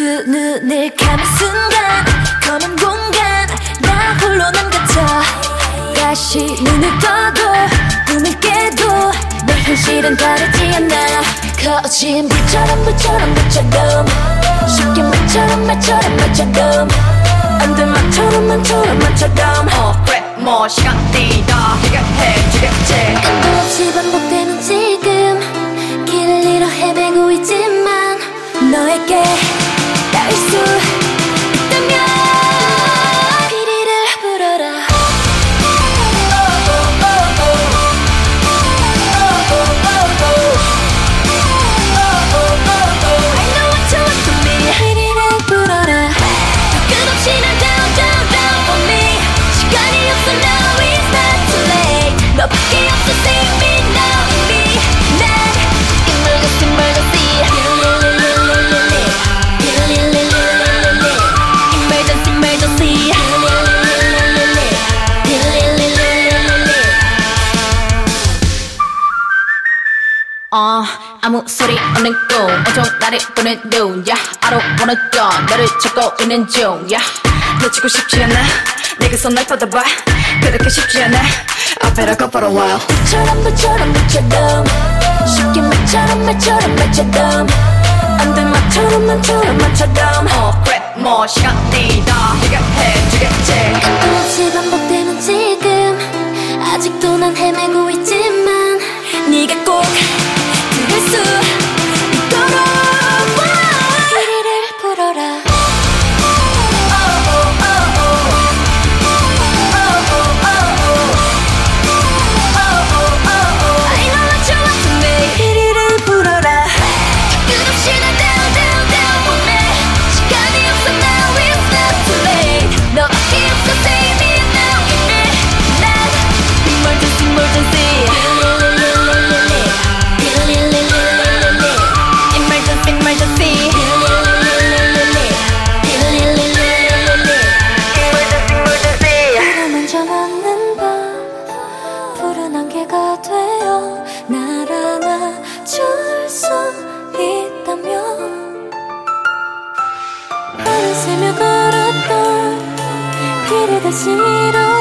두 눈을 감은 순간 검은 공간 나 홀로 남겨져. 다시 눈을 떠도 꿈을 깨도 내 현실은 다르지 않아. 거진 불처럼 쉽게 말처럼 안 돼 말처럼 그래 뭐 시간 뛰다 해결해주겠지. 끝도 없이 반복되는 지금 길을 잃어 헤매고 있지만 너에게 닿을 수 있다면 피리를 불어라. I know what you want from me. 피리를 불어라. 끝없이 날 down for me. 시간이 없어 now it's not too late. 너밖에 없어 save me now in me. 난 emergency 아무 소리 없는 꿈 온통 나를 보는 눈 yeah, I don't wanna go 너를 찾고 있는 중 yeah. 놓치고 싶지 않아 내가 손 날 뻗어봐 그렇게 쉽지 않아 I better go for a while. 불처럼 쉽게 말처럼 안 돼 말처럼 그래 뭐 시간 뛰다 해결해주겠지. 끝도 없이 반복되는 지금 아직도 난 헤매고 있지만 네가 꼭 들을 수 있도록 피리를 불어라. I know what you want from me. 피리를 불어라. 끝없이 날 down for me. 시간이 없어 now it's not too late. 너밖에 없어 save me now in me. 난 emergency 불을 만져맞는 밤 푸른 안개가 되어 날 안아줄 수 있다면 발을 세며 걸었던 길을 다시 잃어